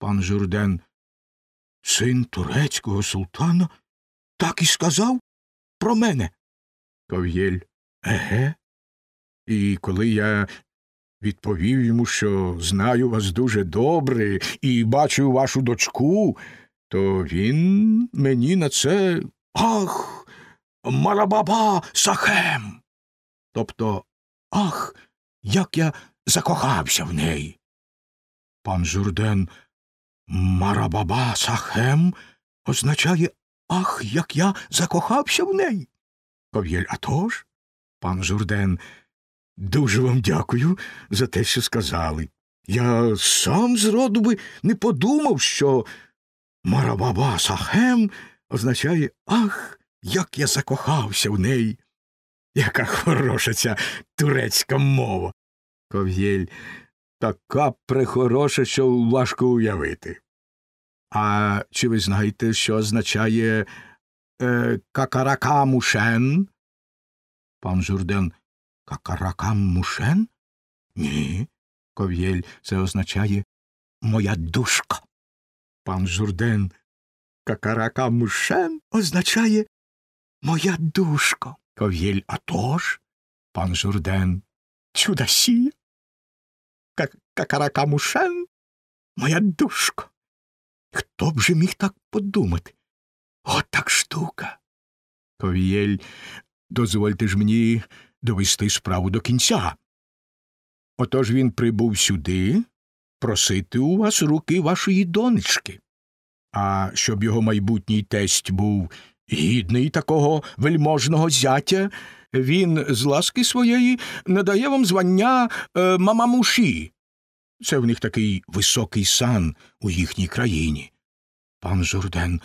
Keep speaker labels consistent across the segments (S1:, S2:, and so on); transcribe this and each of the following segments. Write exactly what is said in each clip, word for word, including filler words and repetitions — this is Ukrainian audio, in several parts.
S1: Пан Журден: син турецького султана так і сказав про мене? Ков'єль: еге. І коли я відповів йому, що знаю вас дуже добре і бачив вашу дочку, то він мені на це: ах, Марабаба Сахем! Тобто: ах, як я закохався в неї. Пан Журден: Марабаба Сахем означає: ах, як я закохався в неї. Ков'єль: а тож. Пан Журден: дуже вам дякую за те, що сказали. Я сам зроду би не подумав, що Марабаба Сахем означає: ах, як я закохався в неї. Яка хороша ця турецька мова. Ков'єль: така прехороша, що важко уявити. А чи ви знаєте, що означає е, какаракамушен? Пан Журден: какаракамушен? Ні. Ков'єль: це означає моя душка. Пан Журден: какаракамушен означає моя душка. Ков'єль: а тож. Пан Журден: чудасія. Какаракамушен моя душка. Хто б же міг так подумати? От так штука. Ков'єль: дозвольте ж мені довести справу до кінця. Отож він прибув сюди просити у вас руки вашої донечки. А щоб його майбутній тесть був гідний такого вельможного зятя, він з ласки своєї надає вам звання е, мамамуші. Це в них такий високий сан у їхній країні. Пан Журден: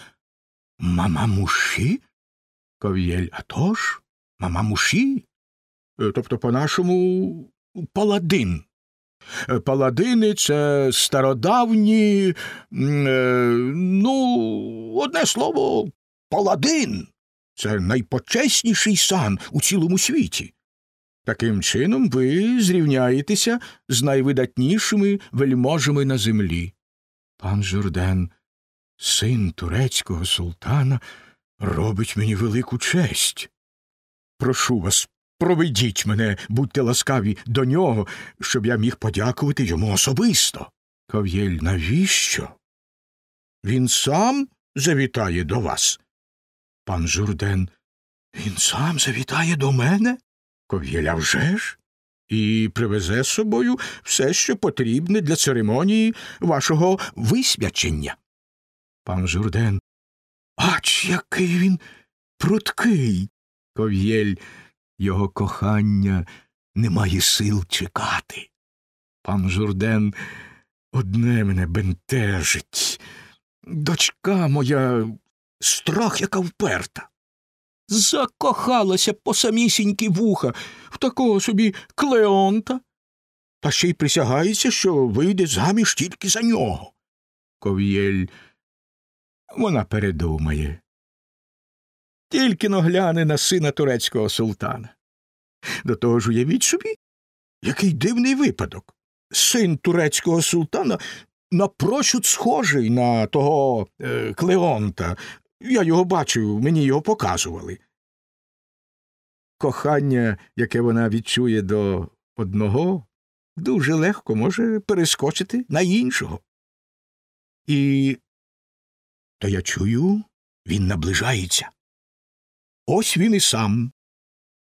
S1: мамамуші? Ков'єль: а тож, мамамуші. Тобто, по-нашому, паладин. Паладини – це стародавні, е, ну, одне слово, паладин. Це найпочесніший сан у цілому світі. Таким чином ви зрівняєтеся з найвидатнішими вельможами на землі. Пан Журден: син турецького султана робить мені велику честь. Прошу вас, проведіть мене, будьте ласкаві, до нього, щоб я міг подякувати йому особисто. Ков'єль: навіщо? Він сам завітає до вас. Пан Журден: він сам завітає до мене? Ков'єль: а вже ж? І привезе з собою все, що потрібне для церемонії вашого висвячення. Пан Журден: ач, який він пруткий. Ков'єль: його кохання не має сил чекати. Пан Журден: одне мене бентежить. Дочка моя страх, яка вперта. Закохалася по самісінькі вуха в такого собі Клеонта, та ще й присягається, що вийде заміж тільки за нього. Ков'єль: вона передумає. Тільки-но гляне на сина турецького султана. До того ж, уявіть собі, який дивний випадок. Син турецького султана напрочуд схожий на того е, Клеонта. Я його бачив, мені його показували. Кохання, яке вона відчує до одного, дуже легко може перескочити на іншого. І то я чую, він наближається. Ось він і сам.